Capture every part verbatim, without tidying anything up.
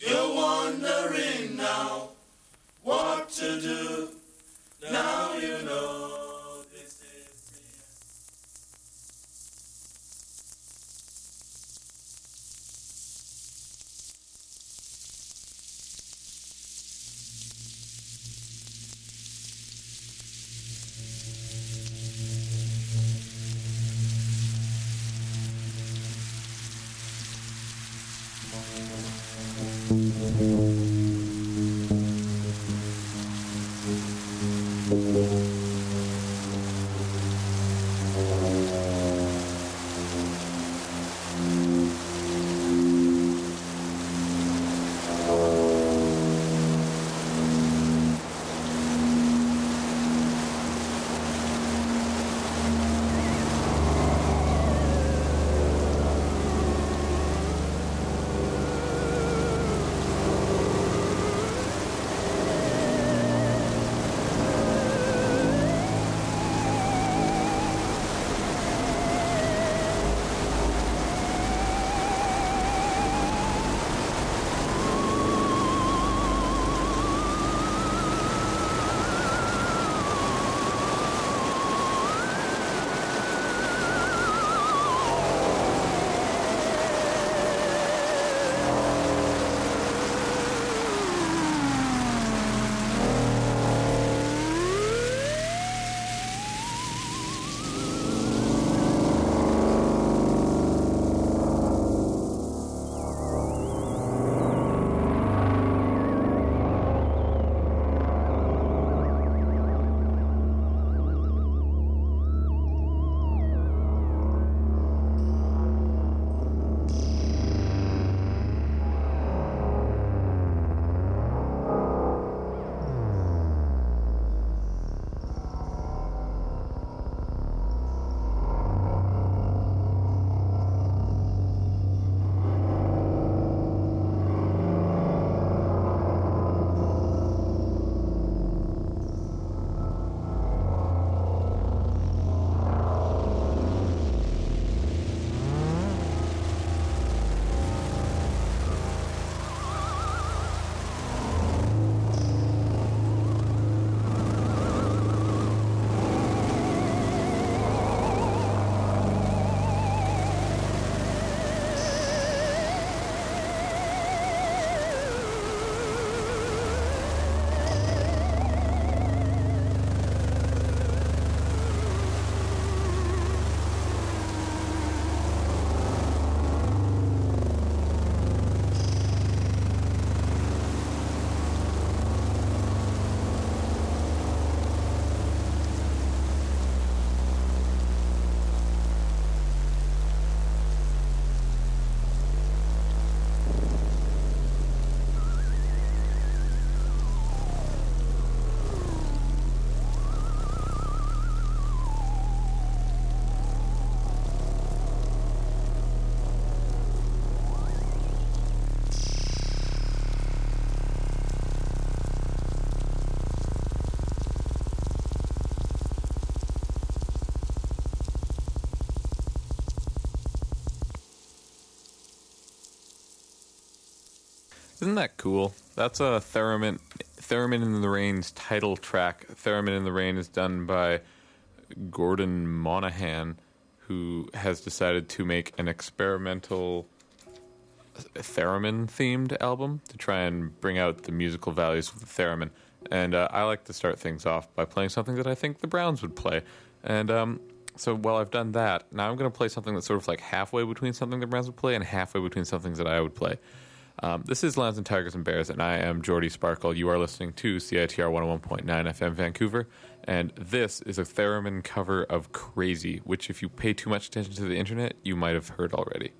You're wondering now what to do. Now you know this is the Isn't that cool? That's a Theremin, Theremin in the Rain's title track. Theremin in the Rain is done by Gordon Monahan, who has decided to make an experimental theremin-themed album to try and bring out the musical values of the theremin. And uh, I like to start things off by playing something that I think the Browns would play. And um, so while I've done that, now I'm going to play something that's sort of like halfway between something the Browns would play and halfway between something that I would play. Um, this is Lions and Tigers and Bears, and I am Jordy Sparkle. You are listening to C I T R one oh one point nine F M Vancouver, and this is a theremin cover of Crazy, which if you pay too much attention to the internet, you might have heard already.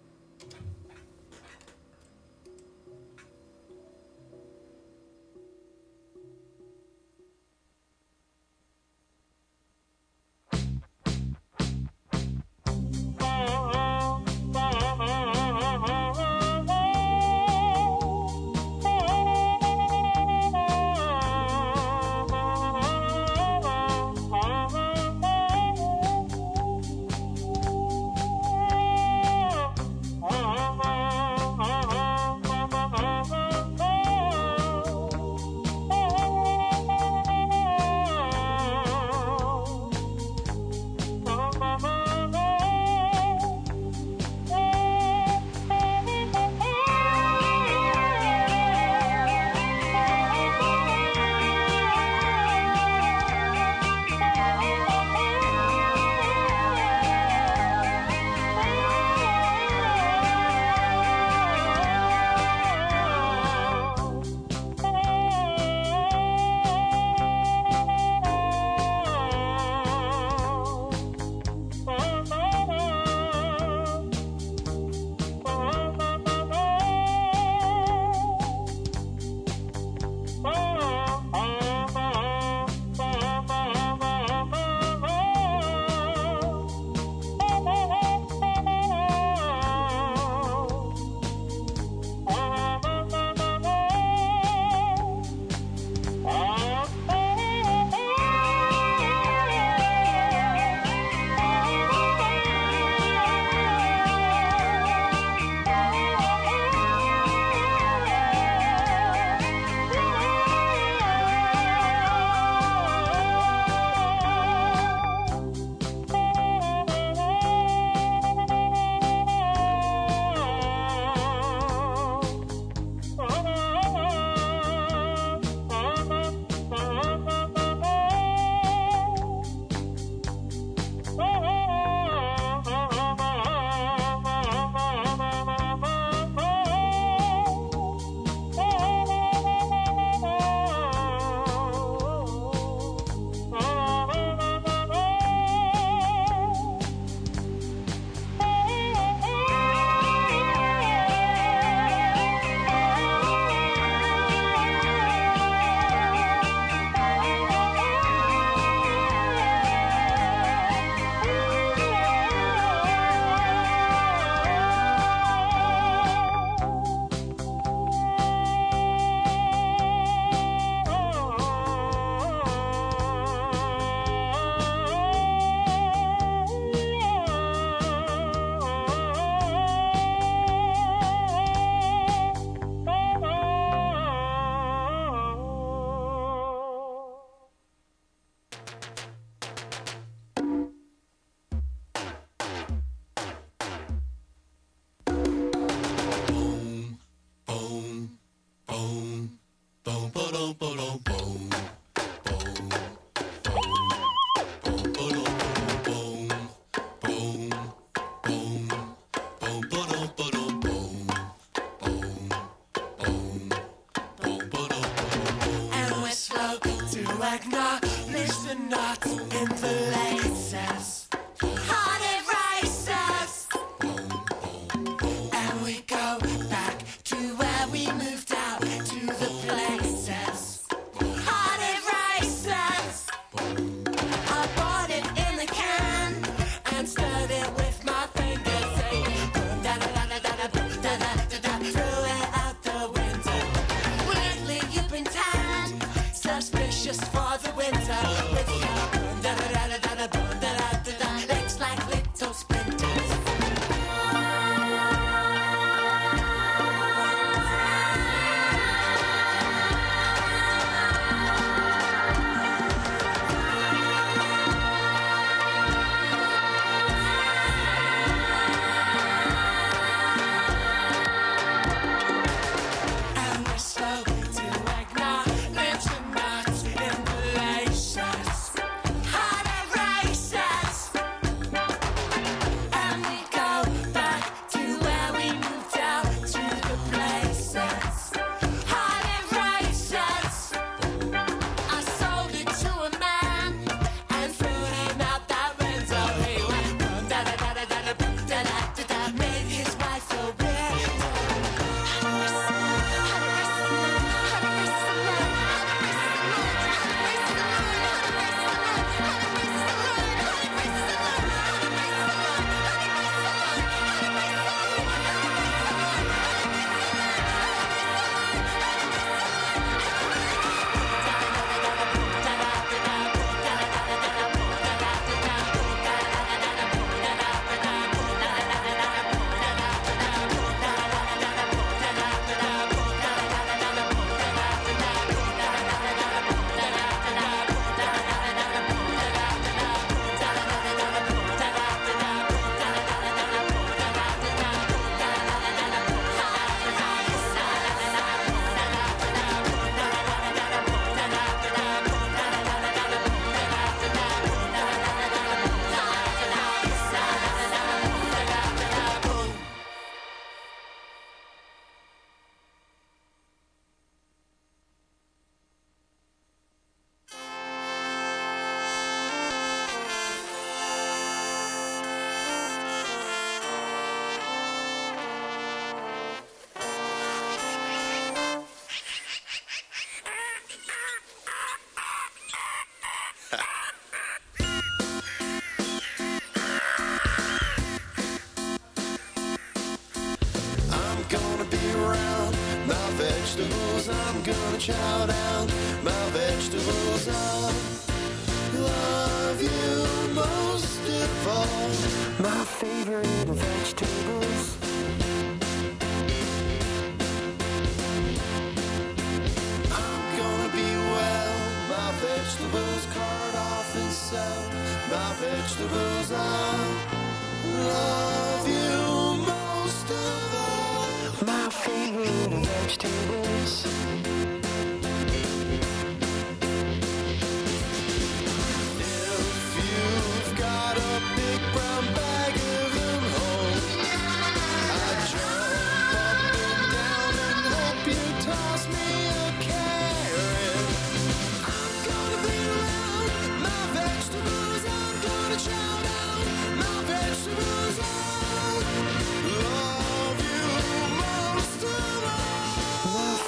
acknowledge the knots in the laces. Hearted races. And we go back to where we moved out to the places. Hearted races. I bought it in the can and stirred it with my fingers. Say, boom, da da da da da da, boom, da da da da. Threw it out the window. Weirdly, you've been tanned, suspicious for the winter. With your boom, da da da da da da, boom, da da da da. Legs like little splinters. And we're slow to acknowledge the knots in the laces. Hearted races. And we go back to where we moved out to the places. Hearted races. I sold it to a man and threw him out that window. He went boom, da da da da da da, boom, da da da da. Made his wife a widow. I'm gonna be around my vegetables. I'm gonna chow down my vegetables. I love you most of all. My favorite vegetables. I'm gonna be well. My vegetables cart off and sell. My vegetables. I love you most of all. My favorite vegetables. If you've got a big brown bag of them home, I jump up and down and hope you toss me a carrot. I'm gonna be around my vegetables. I'm gonna chow down my vegetables. I love you most of all. My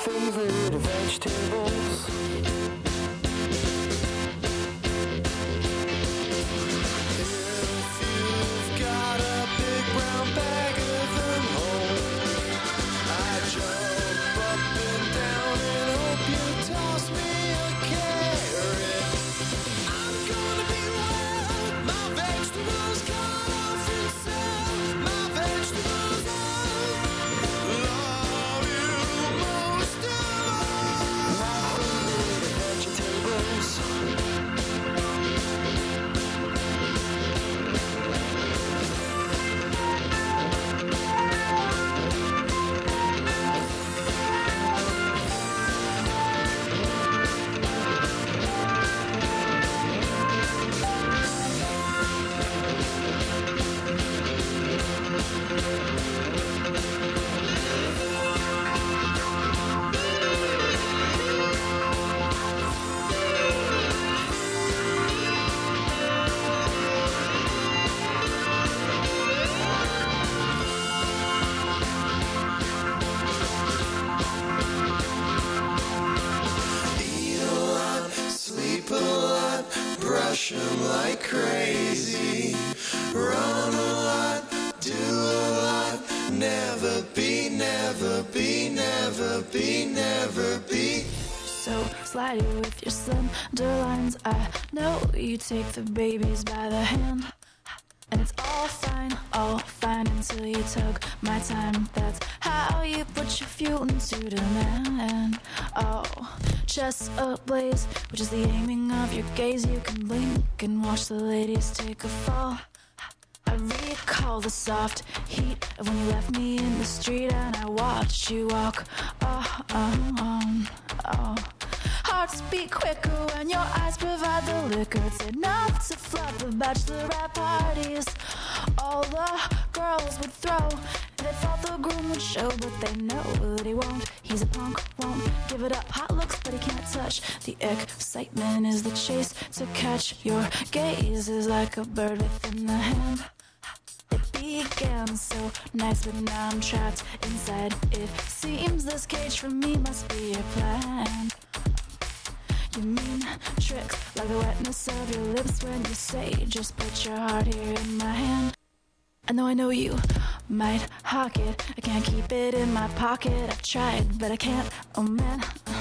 be, never be, never be. So slidey with your slender lines. I know you take the babies by the hand, and it's all fine, all fine until you tug my time. That's how you put your fuel into demand. Oh, chest ablaze, which is the aiming of your gaze. You can blink and watch the ladies take a fall. I recall the soft heat of when you left me in the street, and I watched you walk. Oh, oh, oh, oh. Hearts beat quicker when your eyes provide the liquor. It's enough to flood the bachelorette parties. All the girls would throw, they thought the groom would show, but they know that he won't. He's a punk, won't give it up. Hot looks, but he can't touch. The excitement is the chase to catch your gaze is like a bird within the hand. It began so nice, but now I'm trapped inside. It seems this cage for me must be your plan. You mean tricks like the wetness of your lips when you say, just put your heart here in my hand. I know, I know you might hawk it. I can't keep it in my pocket. I've tried, but I can't. Oh man,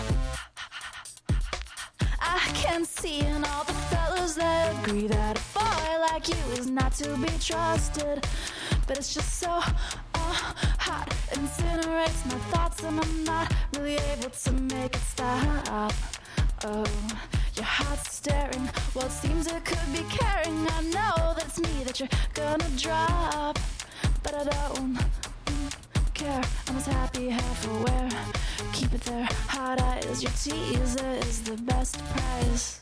I can see in all the fellas that agree that a boy like you is not to be trusted. But it's just so uh, hot, it incinerates my thoughts, and I'm not really able to make it stop. Oh, your heart's staring. Well, it seems it could be caring. I know that it's me that you're gonna drop, but I don't mm, care. I'm as happy half aware. Keep it there, hot eyes. Your teaser is the best prize.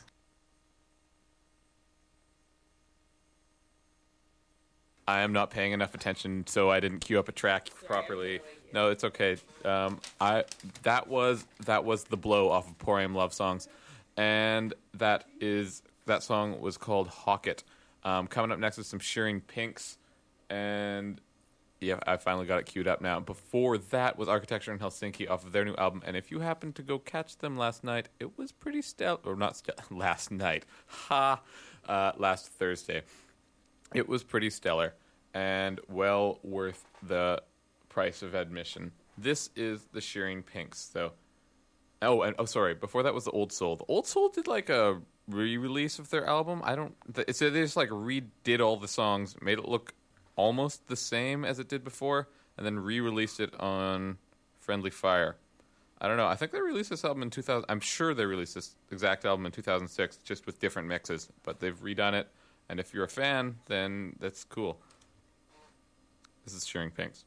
I am not paying enough attention, so I didn't queue up a track properly. No, it's okay. Um, I that was that was The Blow off of Porium Love Songs, and that is that song was called Hawk It. Um, coming up next is some Shearing Pinks, and yeah, I finally got it queued up now. Before that was Architecture in Helsinki off of their new album, and if you happened to go catch them last night, it was pretty stellar. Or not st- last night, ha, uh, last Thursday. It was pretty stellar and well worth the price of admission. This is the Shearing Pinks, though. Oh, and oh, sorry. Before that was the Old Soul. The Old Soul did like a re-release of their album. I don't. It's they just like redid all the songs, made it look almost the same as it did before, and then re-released it on Friendly Fire. I don't know. I think they released this album in two thousand. I'm sure they released this exact album in two thousand six, just with different mixes. But they've redone it. And if you're a fan, then that's cool. This is Shearing Pinks.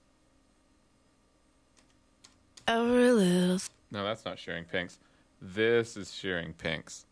Every little. No, that's not Shearing Pinks. This is Shearing Pinks.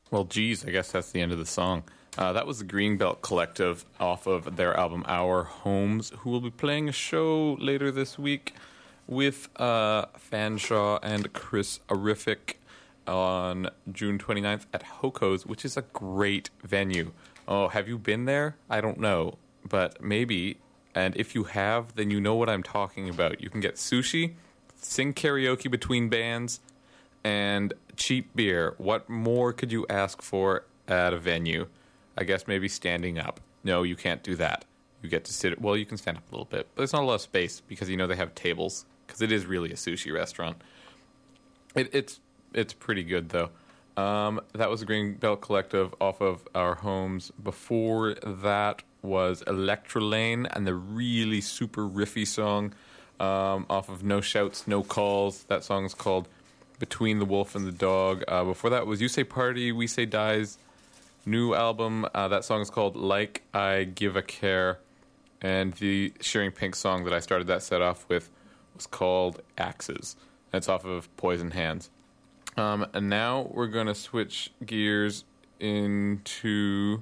Well, geez, I guess that's the end of the song. Uh, that was the Greenbelt Collective off of their album Our Homes, who will be playing a show later this week with uh, Fanshawe and Chris Arific on June twenty-ninth at Hoko's, which is a great venue. Oh, have you been there? I don't know, but maybe. And if you have, then you know what I'm talking about. You can get sushi, sing karaoke between bands, and cheap beer. What more could you ask for at a venue? I guess maybe standing up. No, you can't do that. You get to sit. Well, you can stand up a little bit, but there's not a lot of space because you know they have tables because it is really a sushi restaurant. It, it's it's pretty good though. Um, that was the Greenbelt Collective off of Our Homes. Before that was Electrolane and the really super riffy song um, off of No Shouts, No Calls. That song is called Between the Wolf and the Dog. Uh, before that was You Say Party, We Say Die's new album. Uh, that song is called Like I Give a Care. And the Shearing Pink song that I started that set off with was called Axes. That's off of Poison Hands. Um, and now we're going to switch gears into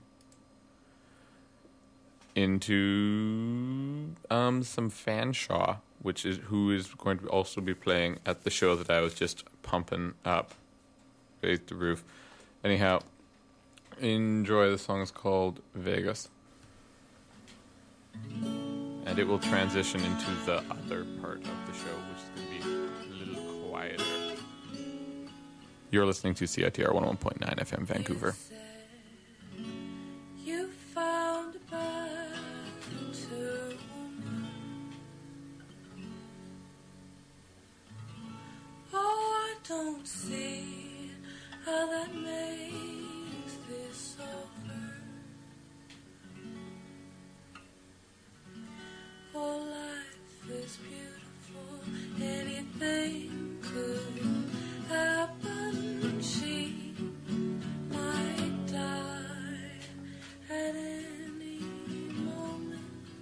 into um, some Fanshawe, which is who is going to also be playing at the show that I was just pumping up. Raise the roof. Anyhow, enjoy. The song is called Vegas. And it will transition into the other part of the show, which is going to be a little quieter. You're listening to C I T R one oh one point nine F M Vancouver. You found a path to oh, I don't see how that makes this over. Oh, life is beautiful. Anything could happen. She might die at any moment.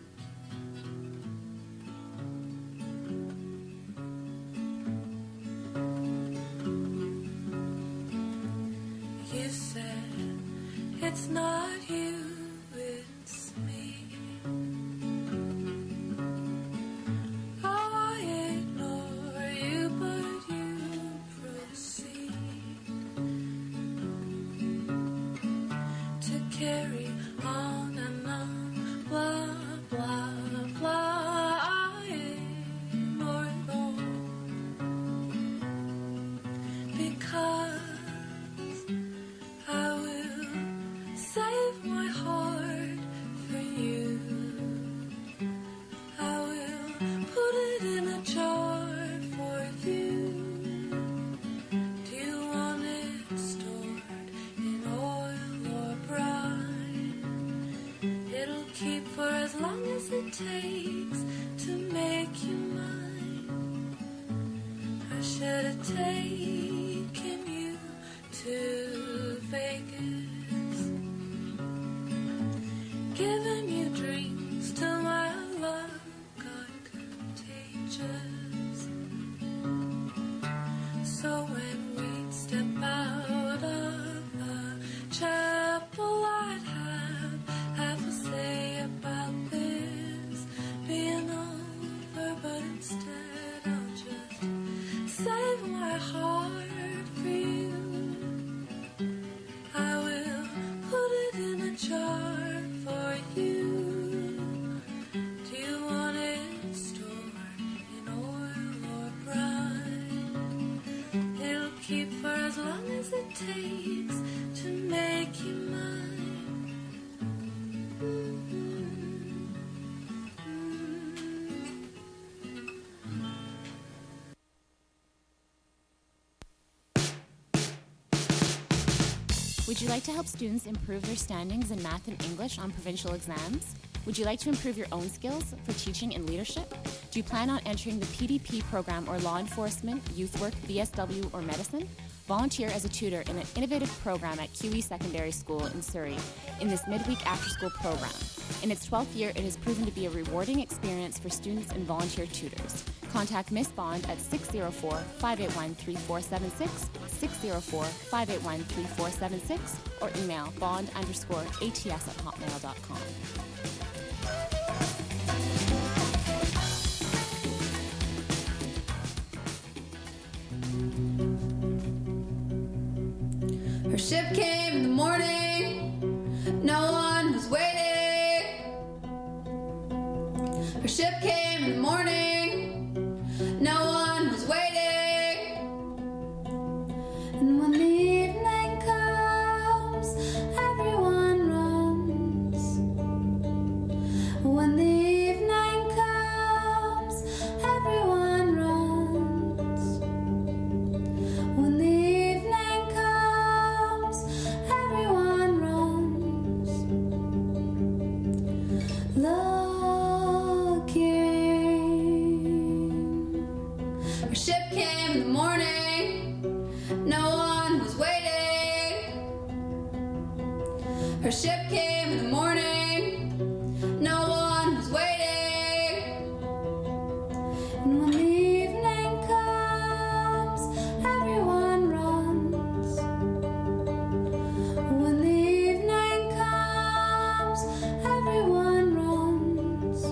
You said it's not you, it's me. I ignore you, but you proceed to carry on and on, blah, blah, blah. I ignore it all because I will save my heart for you. I will put it in a jar for you. Do you want it stored in oil or brine? It'll keep for as long as it takes to make you mine. I should have taken you to Vegas, giving you dreams till my love got contagious. So when we'd step out of the chapel, I'd have half a say about this being over, but instead I'll just save my heart for you. I will put it in a jar for you. Do you want it stored in oil or brine? It'll keep for as long as it takes to make you mine. Mm-hmm. Would you like to help students improve their standings in math and English on provincial exams? Would you like to improve your own skills for teaching and leadership? Do you plan on entering the P D P program or law enforcement, youth work, V S W, or medicine? Volunteer as a tutor in an innovative program at Q E Secondary School in Surrey in this midweek after-school program. In its twelfth year, it has proven to be a rewarding experience for students and volunteer tutors. Contact Miss Bond at six oh four, five eight one, three four seven six, six zero four, five eight one, three four seven six or email bond underscore ats at hotmail dot com. Her ship came in the morning, no one was waiting. Her ship came in the morning, no one was waiting. And when the evening comes, everyone runs. When the evening comes, everyone runs. When the evening comes, everyone runs. Looking. Her ship came in the morning, no one was waiting. Her ship came in the morning, no one was waiting. And when the evening comes, everyone runs. When the evening comes, everyone runs.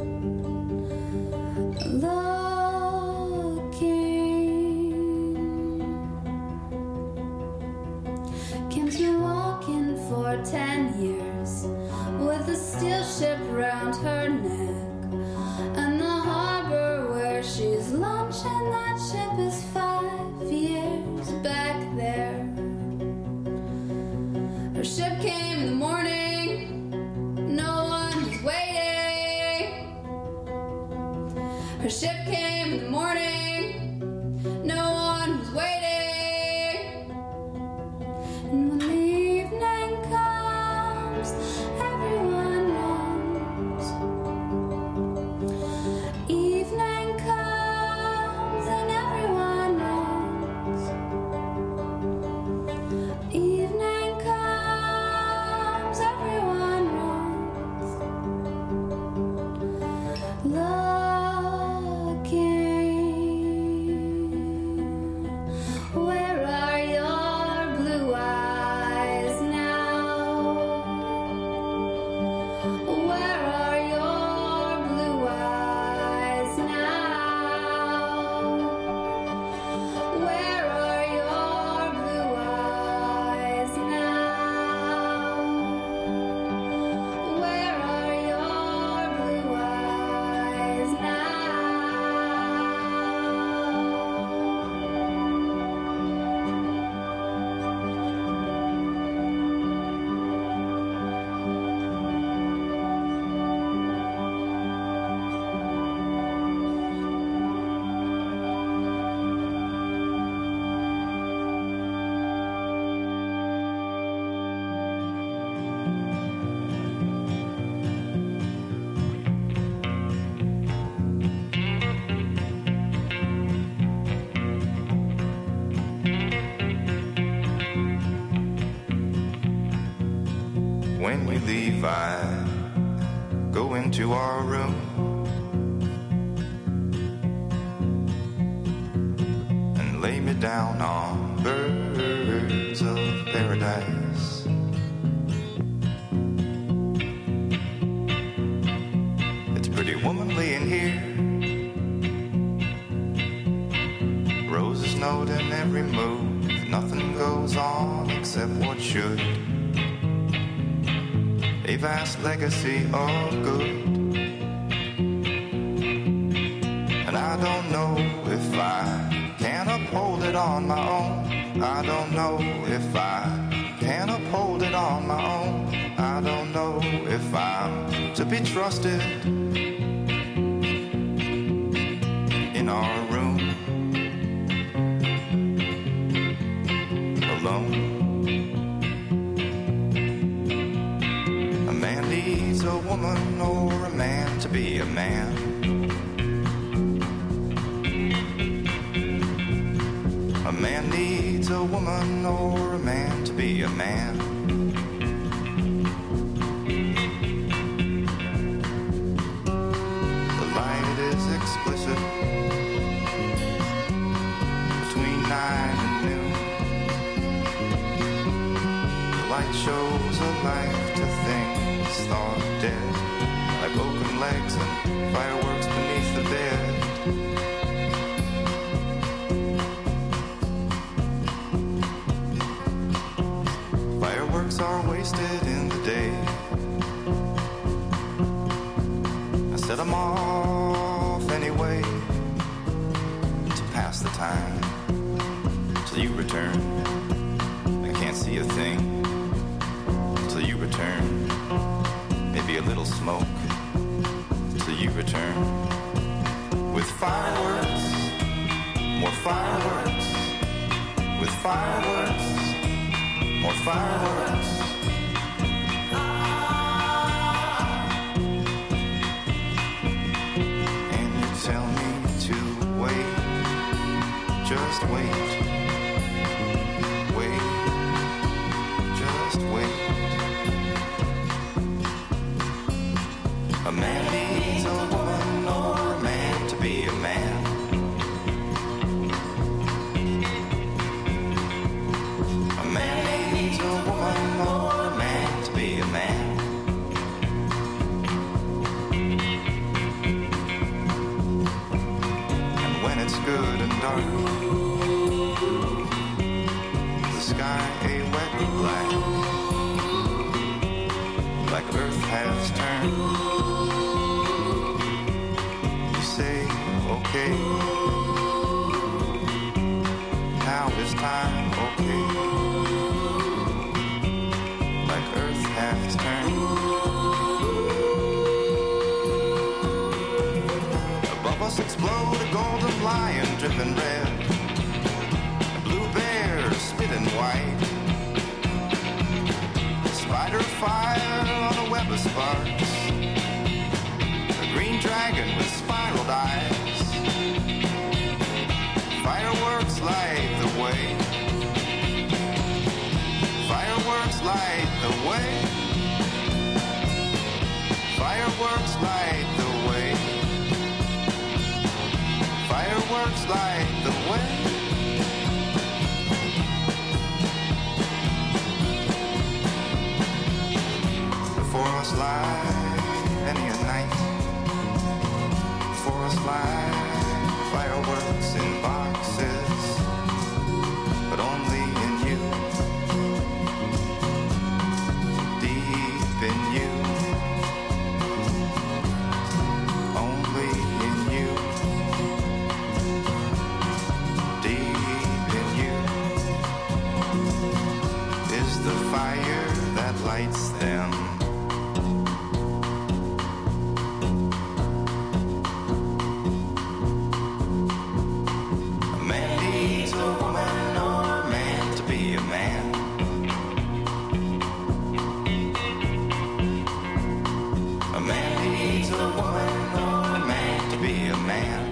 Looking. Kim's been walking for ten years with a steel ship round her neck, and the harbor where she's launching that ship is five years back there. Her ship came in the morning, no one was waiting. Her ship came in the morning, no one was waiting. And when the evening comes, everyone runs. Evening comes and everyone runs. Evening comes, everyone runs. Looking. Where are your blue eyes now? Where are your blue eyes now? Where are your blue eyes now? Where are your blue eyes now? When we leave, I go into our room and lay me down on birds of paradise. It's pretty womanly in here, roses note in every move, nothing goes on except what should. A vast legacy of good. And I don't know if I can uphold it on my own. I don't know if I can uphold it on my own. I don't know if I'm to be trusted in our room alone. A man needs a woman or a man to be a man. A man needs a woman or a man to be a man. The light is explicit between nine and noon. light shows a life to things thought dead, like broken legs and fireworks beneath the bed. Fireworks are wasted in the day. I set them off anyway to pass the time till you return. I can't see a thing till you return. Maybe a little smoke till you return. With fireworks, more fireworks. With fireworks, more fireworks. And you tell me to wait, just wait, wait, just wait. A man needs a woman or a man to be a man. A man needs a woman or a man to be a man. And when it's good and dark, the sky a wet black, like earth has turned. You say, okay, now is time, okay. Like earth has turned. Above us explode a golden lion dripping red, a blue bear spitting white, a spider fire on a web of sparks, a green dragon with spiraled eyes. Fireworks light the way. Fireworks light the way. Fireworks light the way. Fireworks light the way. Before us lie many a night. Before us lie fireworks in boxes, but only in you. Deep in you. Only in you. Deep in you is the fire that lights them. A man needs a woman or a man to be a man. A man needs a woman or a man to be a man.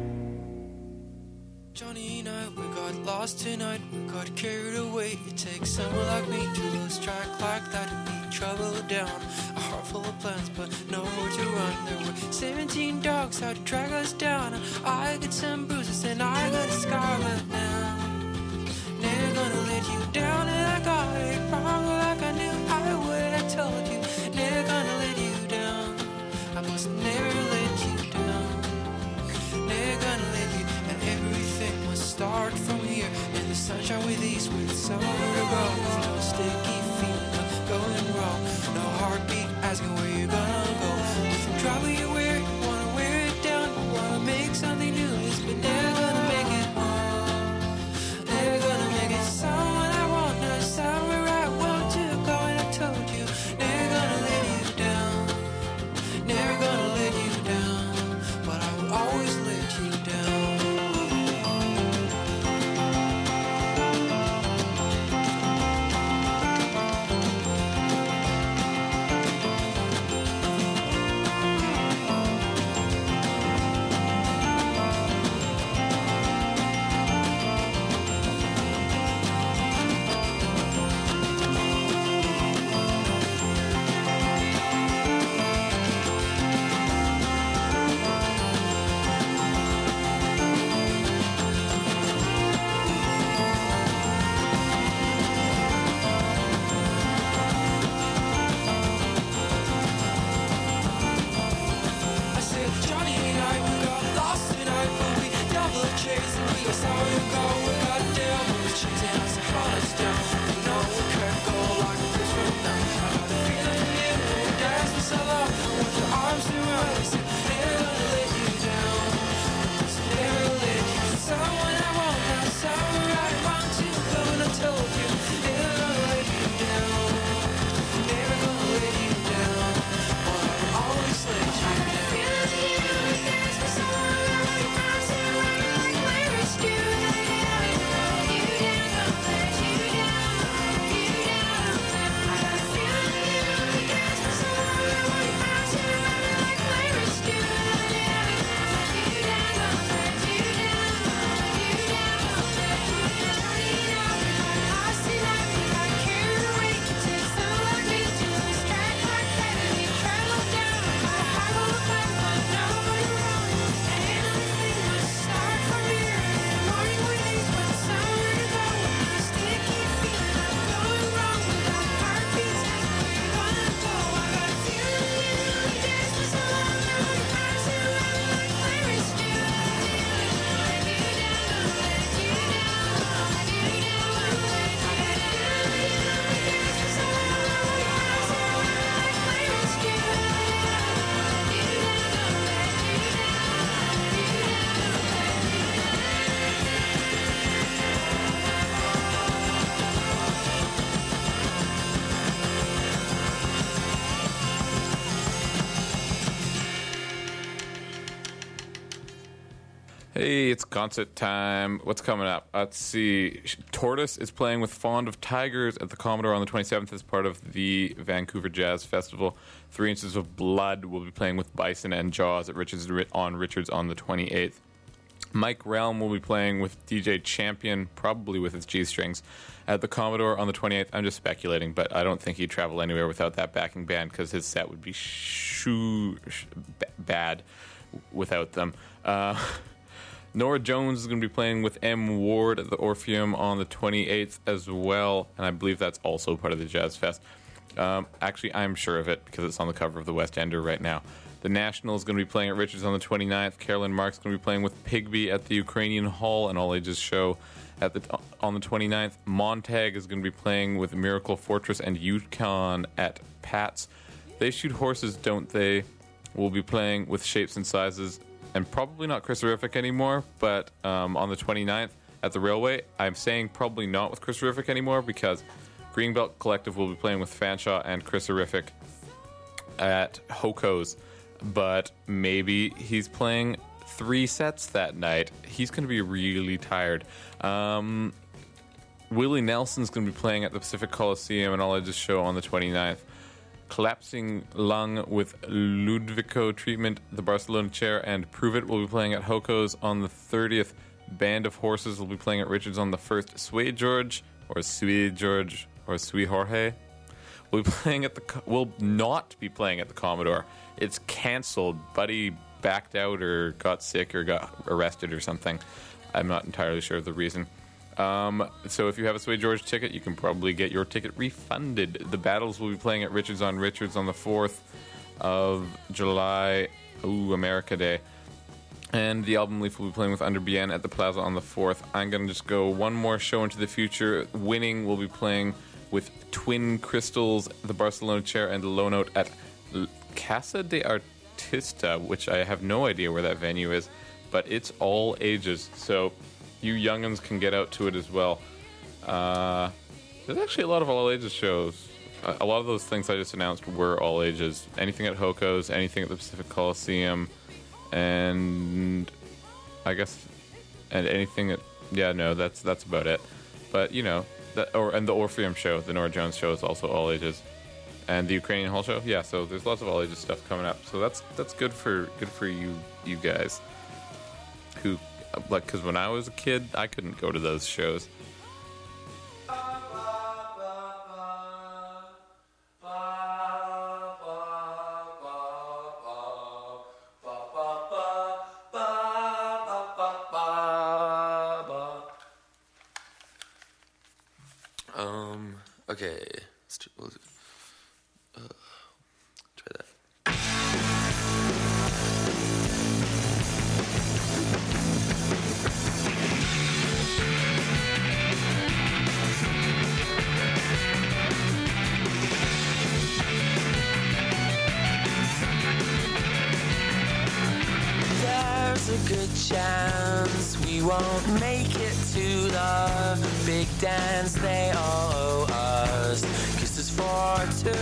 Johnny and I, we got lost tonight, we got carried away. It takes someone like me to lose track like that and be troubled down. A heart full of plans, but nowhere to run. There were seventeen dogs out to drag us down. I got some bruises and I got a scar, but now never gonna let you down. And I got it wrong like I knew I would. I told you, never gonna let you down. I must never let you down. Never gonna let you, and everything must start from here. In the sunshine with ease, with somewhere to go. With no sticky feeling of going wrong. No heartbeat asking where you're gonna go. If you try where you wear it, wanna wear it down. Wanna make something new, it's but never gonna make it home. Never gonna make it someone I want, not somewhere I want to go. And I told you, never gonna let you down. Never gonna let you down, but I will always let you down. Hey, it's concert time. What's coming up? Let's see. Tortoise is playing with Fond of Tigers at the Commodore on the twenty-seventh as part of the Vancouver Jazz Festival. Three Inches of Blood will be playing with Bison and Jaws at Richards on Richards on the twenty-eighth. Mike Realm will be playing with D J Champion, probably with his G-strings, at the Commodore on the twenty-eighth. I'm just speculating, but I don't think he'd travel anywhere without that backing band because his set would be shoo, sh- b- bad without them. Uh, Nora Jones is going to be playing with M. Ward at the Orpheum on the twenty-eighth as well, and I believe that's also part of the Jazz Fest. Um, actually, I'm sure of it because it's on the cover of the West Ender right now. The National is going to be playing at Richards on the twenty-ninth. Carolyn Mark's going to be playing with Pigby at the Ukrainian Hall, an all-ages show at the on the twenty-ninth. Montag is going to be playing with Miracle Fortress and Yukon at Pat's. They Shoot Horses, Don't They? Will be playing with Shapes and Sizes, and probably not Chris Horrific anymore, but um, on the twenty-ninth at the Railway. I'm saying probably not with Chris Horrific anymore because Greenbelt Collective will be playing with Fanshawe and Chris Horrific at Hoko's. But maybe he's playing three sets that night. He's going to be really tired. Um, Willie Nelson's going to be playing at the Pacific Coliseum and All Ages Show on the twenty-ninth. Collapsing Lung with Ludvico Treatment, the Barcelona Chair, and Prove It will be playing at Hoko's on the thirtieth. Band of Horses will be playing at Richards on the first. Sway George, or Sway George, or Sway Jorge will be playing at the will not be playing at the Commodore. It's canceled. Buddy backed out or got sick or got arrested or something. I'm not entirely sure of the reason. Um, so if you have a Sway George ticket, you can probably get your ticket refunded. The Battles will be playing at Richards on Richards on the fourth of July. Ooh, America Day. And the Album Leaf will be playing with Under Bien at the Plaza on the fourth. I'm going to just go one more show into the future. Winning will be playing with Twin Crystals, the Barcelona Chair, and Low Note at Casa de Artista, which I have no idea where that venue is, but it's all ages, so you young'uns can get out to it as well. Uh, there's actually a lot of all ages shows. A, a lot of those things I just announced were all ages. Anything at Hoko's, anything at the Pacific Coliseum, and I guess and anything at yeah no that's that's about it. But you know that or and the Orpheum show, the Nora Jones show, is also all ages. And the Ukrainian Hall show, yeah. So there's lots of all ages stuff coming up. So that's that's good for good for you you guys. Who like because when I was a kid, I couldn't go to those shows. Um. Okay. Let's try, we'll, uh, try that. There's a good chance we won't make it to the big dance they all owe us. Kisses for two.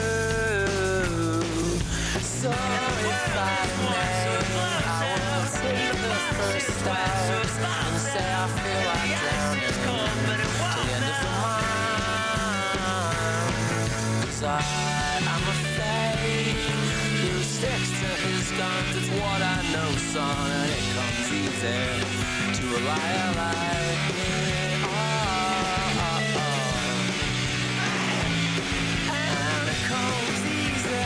So if I may, I will take the first steps and say I feel like drowning till the end of the month. 'Cause I, I'm a fake who sticks to his guns. It's what I know, son, and it comes easy to a liar like me. Oh, oh, oh. And it comes easy.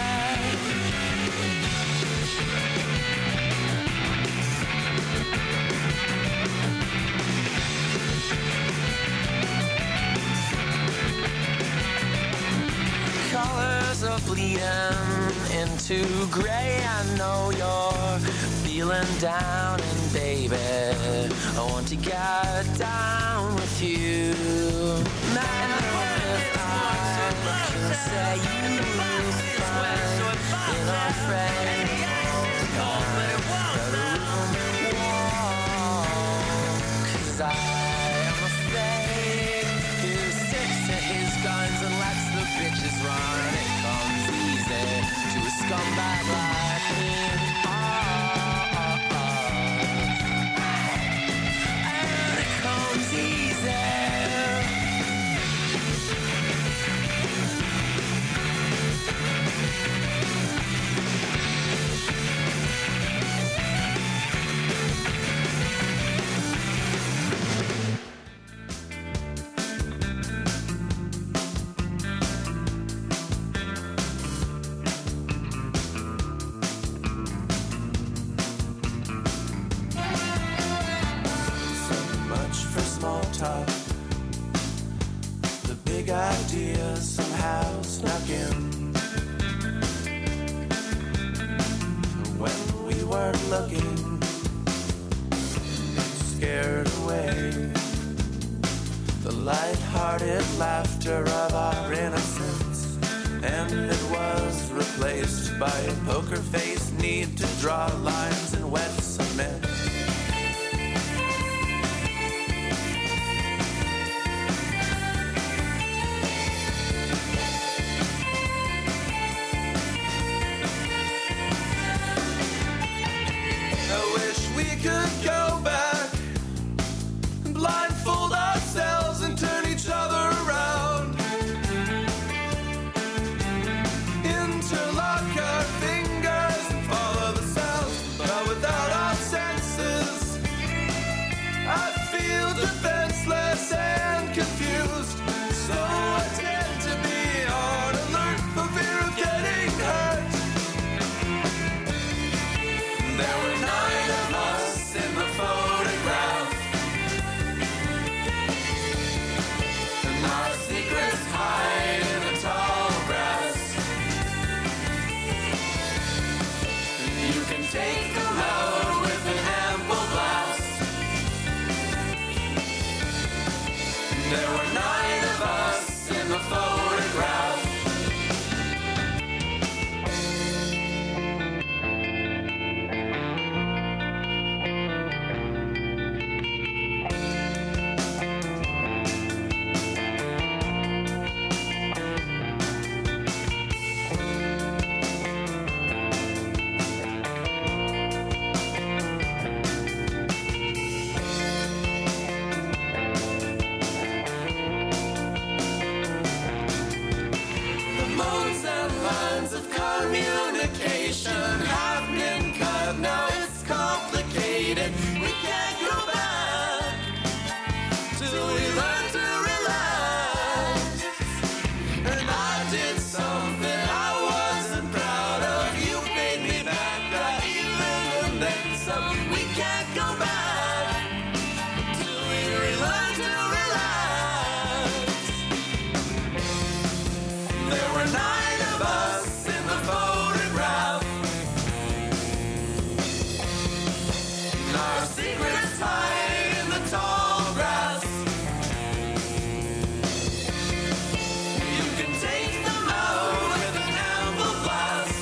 Colors are bleeding into gray. I know you're feeling down, and baby, I want to get down with you. Man, if I can say you fine, in our friend, cause I am a fake who sticks to his guns and lets the bitches run. It comes easy to a scumbag like me. Oh, oh, oh. big idea somehow snuck in. When we weren't looking, scared away the light-hearted laughter of our innocence, and it was replaced by a poker-faced need to draw lines in wet cement. I wish we could go back, blindfold ourselves and turn each other around, interlock our fingers and follow the sounds, but without our senses I feel defenseless and confused, so I tend to be on alert for fear of getting hurt. There were nine of us in the photograph, and our secrets hide in the tall grass. And you can take them out with an ample glass. There were nine of us in the photograph. The modes and lines of communication have been cut, now it's complicated. We can't go back till we learn to relax. And I did something I wasn't proud of. You paid me back that even and then some. We can't go back till we relearn to relax. There were nine of us in the photograph, and our secrets hide in the tall grass. You can take them out with an ample glass.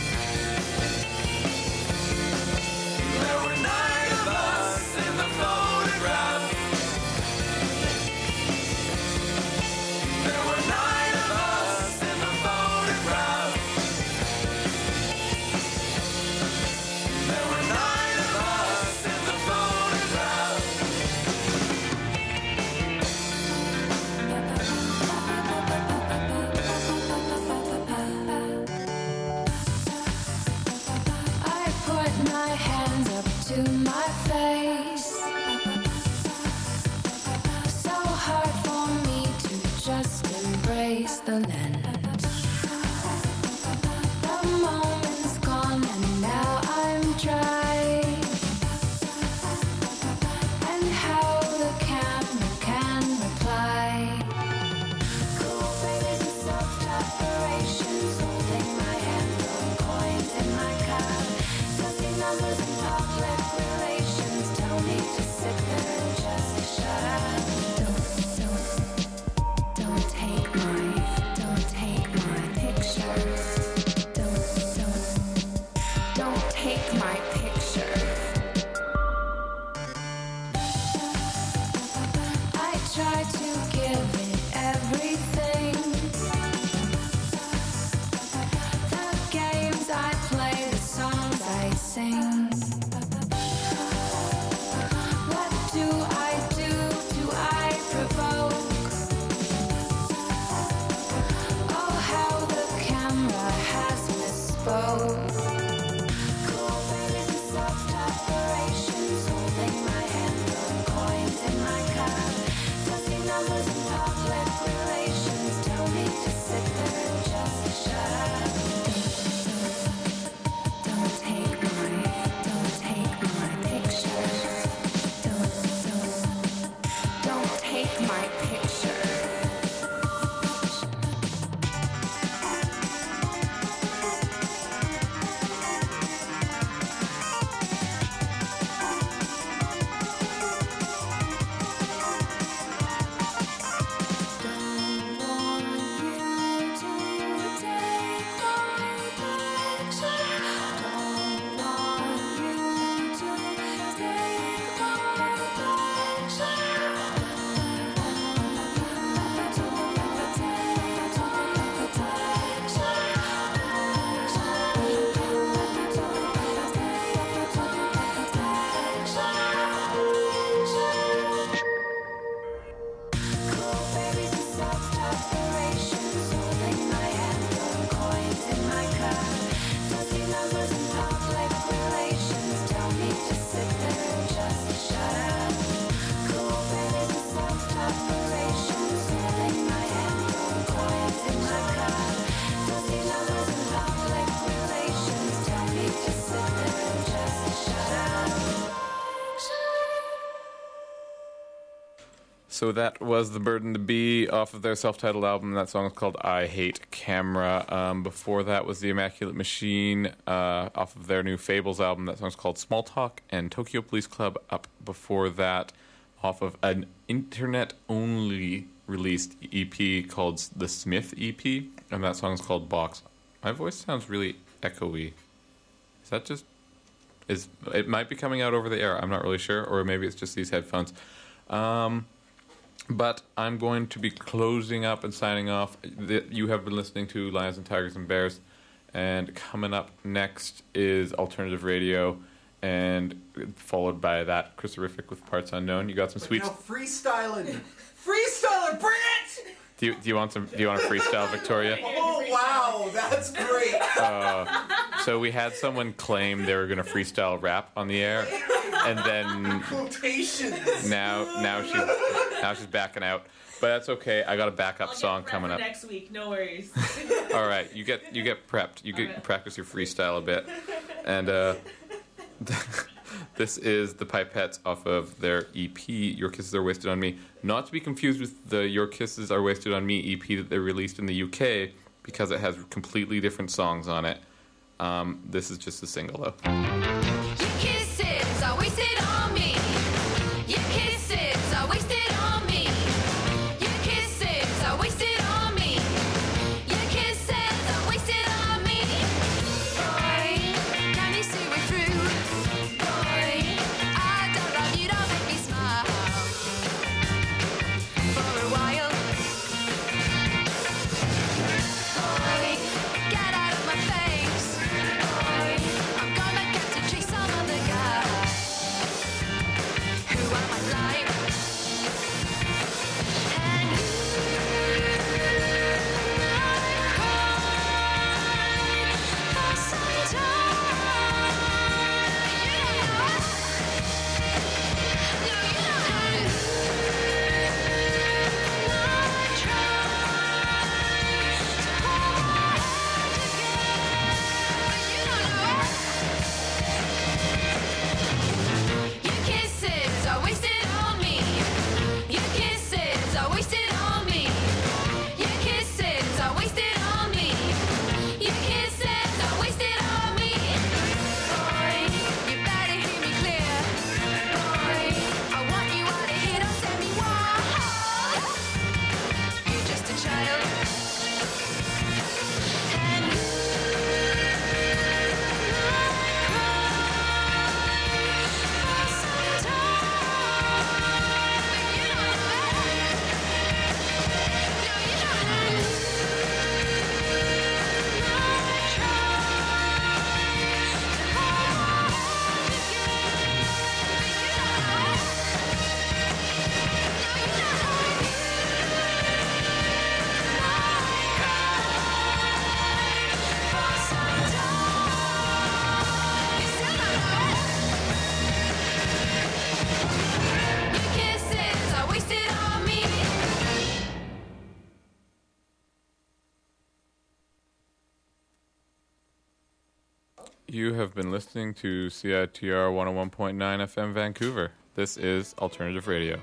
There were nine of us in the photograph. There were nine of us in the photograph. There were nine of us in the photograph. I put my hands up to my face. So hard for me to just embrace the lens. The moment's gone and now I'm dry. And how the camera can reply. Cool fingers and soft operations, holding my hand on coins in my car. Dusty numbers and public relations tell me to sit there and just shut up. Don't, don't, don't take my, don't take my pictures. Don't, don't, don't take my picture. I try to give it everything. The games I play, the songs I sing. What do I do? Do I provoke? Oh, how the camera has misspoke. Cool babies and soft operations, holding my hand on coins in my car. Dusty numbers and public relations tell me to sit there and just shut up. Don't, don't take my, don't take my picture. Don't, don't, don't take my picture. So that was The Bird and the Bee off of their self-titled album. That song is called I Hate Camera. Um, before that was The Immaculate Machine uh, off of their new Fables album. That song's called Small Talk. And Tokyo Police Club up before that off of an internet-only released E P called The Smith E P. And that song's called Box. My voice sounds really echoey. Is that just... is it might be coming out over the air. I'm not really sure. Or maybe it's just these headphones. Um... But I'm going to be closing up and signing off. You have been listening to Lions and Tigers and Bears. And coming up next is Alternative Radio. And followed by that, Christopher with Parts Unknown. You got some sweet... Now freestyling. Freestyler, bring it! Do you, do you want some? Do you want a freestyle, Victoria? Oh, wow. That's great. Uh, so we had someone claim they were going to freestyle rap on the air. And then... Quotations. Now, now she's... Now she's backing out, but that's okay. I got a backup I'll song get coming for up. Next week, no worries. All right, you get you get prepped. You get right. practice your freestyle a bit, and uh, this is the Pipettes off of their E P. Your Kisses Are Wasted on Me. Not to be confused with the Your Kisses Are Wasted on Me E P that they released in the U K, because it has completely different songs on it. Um, this is just a single though. Your kisses are wasted on me. Your kisses are wasted on me. Your kisses are wasted on me. Your kisses are wasted on me. Boy, can you see me through? Boy, I don't love you, don't make me smile. For a while. Boy, get out of my face. Boy, I'm gonna get to chase some other guy. Who am I like? And I cry for some time. You don't know. No, you don't know. I try to hold my head together, but you don't know. Your kisses are wasted on me. Your kisses are wasted on me. Your kisses are wasted on me. Your kisses are wasted on me. Boy, you better hear me clear. Boy, I want you out of here, don't send me wild. You're just a child. And I cry for some time. But you don't know. No, you don't know. I try to hold my head together, but you don't know. No, you don't know. I cry for some time. You still don't know. Your kisses are wasted on me. You have been listening to C I T R one oh one point nine F M Vancouver. This is Alternative Radio.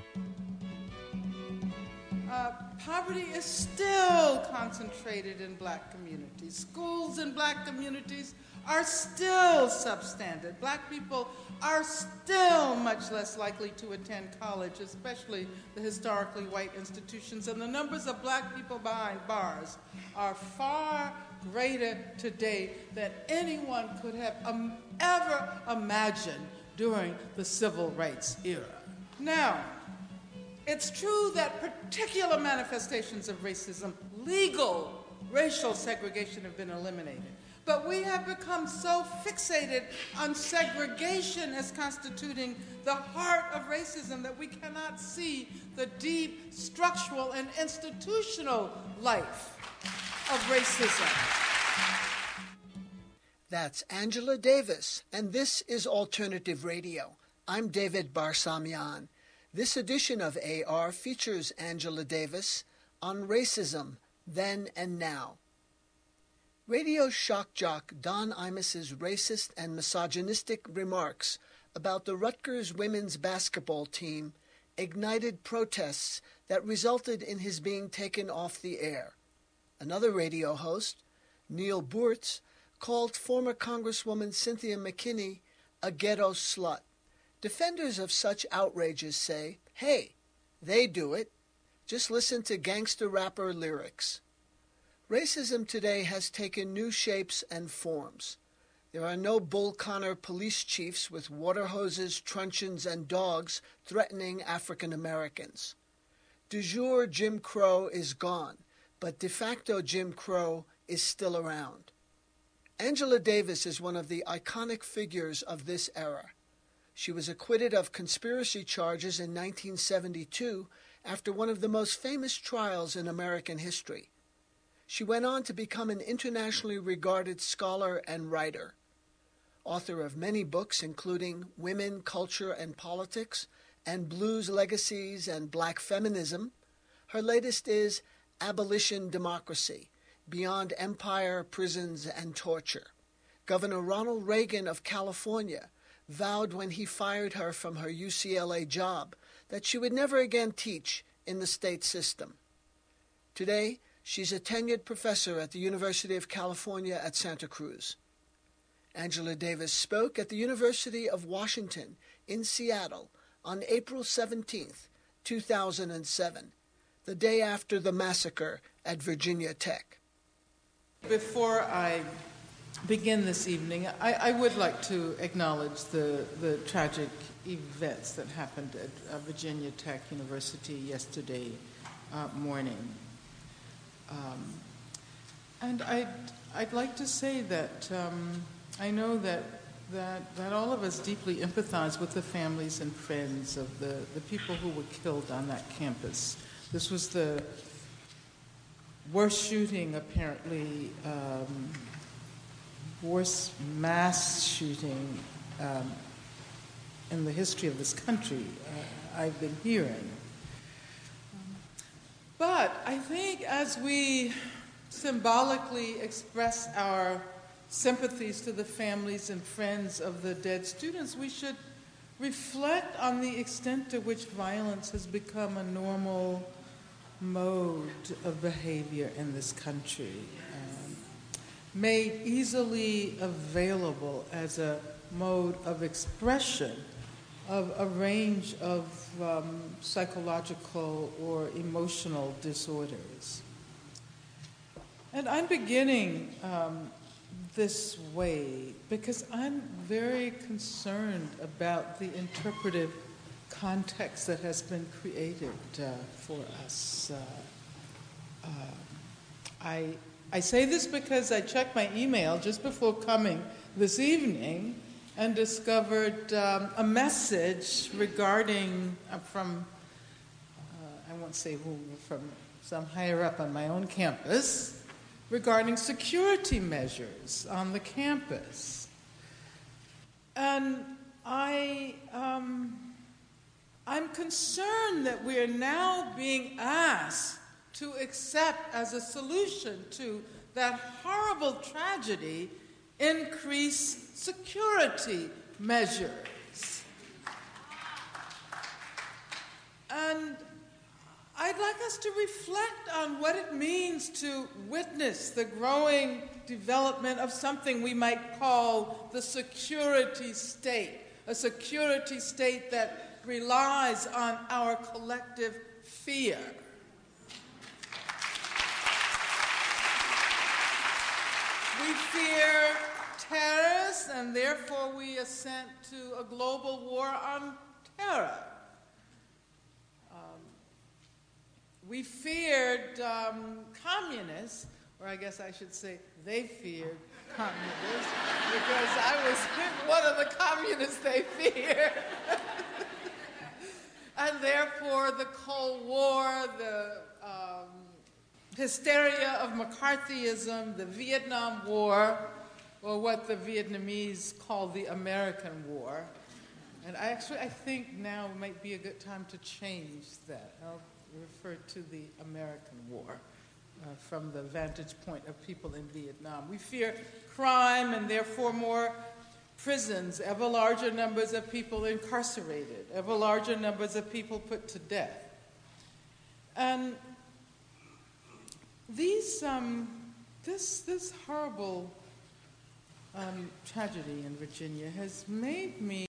Uh, poverty is still concentrated in black communities. Schools in black communities are still substandard. Black people are still much less likely to attend college, especially the historically white institutions. And the numbers of black people behind bars are far greater today than anyone could have um, ever imagined during the civil rights era. Now, it's true that particular manifestations of racism, legal racial segregation, have been eliminated. But we have become so fixated on segregation as constituting the heart of racism that we cannot see the deep structural and institutional life of racism. That's Angela Davis, and this is Alternative Radio. I'm David Barsamian. This edition of A R features Angela Davis on racism, then and now. Radio shock jock Don Imus's racist and misogynistic remarks about the Rutgers women's basketball team ignited protests that resulted in his being taken off the air. Another radio host, Neil Boortz, called former Congresswoman Cynthia McKinney a ghetto slut. Defenders of such outrages say, hey, they do it. Just listen to gangster rapper lyrics. Racism today has taken new shapes and forms. There are no Bull Connor police chiefs with water hoses, truncheons, and dogs threatening African Americans. De jure Jim Crow is gone, but de facto Jim Crow is still around. Angela Davis is one of the iconic figures of this era. She was acquitted of conspiracy charges in nineteen seventy-two after one of the most famous trials in American history. She went on to become an internationally regarded scholar and writer. Author of many books including Women, Culture, and Politics, and Blues Legacies and Black Feminism, her latest is Abolition Democracy, Beyond Empire, Prisons, and Torture. Governor Ronald Reagan of California vowed when he fired her from her U C L A job that she would never again teach in the state system. Today, she's a tenured professor at the University of California at Santa Cruz. Angela Davis spoke at the University of Washington in Seattle on April seventeenth, two thousand seven, the day after the massacre at Virginia Tech. Before I begin this evening, I, I would like to acknowledge the, the tragic events that happened at uh, Virginia Tech University yesterday uh, morning. Um, and I'd, I'd like to say that um, I know that, that, that all of us deeply empathize with the families and friends of the, the people who were killed on that campus. This was the worst shooting, apparently, um, worst mass shooting um, in the history of this country, uh, I've been hearing. But I think as we symbolically express our sympathies to the families and friends of the dead students, we should reflect on the extent to which violence has become a normal mode of behavior in this country, um, made easily available as a mode of expression of a range of um, psychological or emotional disorders. And I'm beginning um, this way because I'm very concerned about the interpretive context that has been created uh, for us. Uh, uh, I, I say this because I checked my email just before coming this evening and discovered um, a message regarding, uh, from, uh, I won't say who, from some higher up on my own campus, regarding security measures on the campus. And I, um, I'm concerned that we are now being asked to accept as a solution to that horrible tragedy increased security measures. And I'd like us to reflect on what it means to witness the growing development of something we might call the security state, a security state that relies on our collective fear. We fear terrorists, and therefore we assent to a global war on terror. Um, we feared um, communists, or I guess I should say they feared communists, because I was one of the communists they feared. And therefore the Cold War, the um, hysteria of McCarthyism, the Vietnam War, or what the Vietnamese call the American War. And I actually, I think now might be a good time to change that. I'll refer to the American War uh, from the vantage point of people in Vietnam. We fear crime and therefore more prisons, ever larger numbers of people incarcerated, ever larger numbers of people put to death. And these, um, this, this horrible um, tragedy in Virginia has made me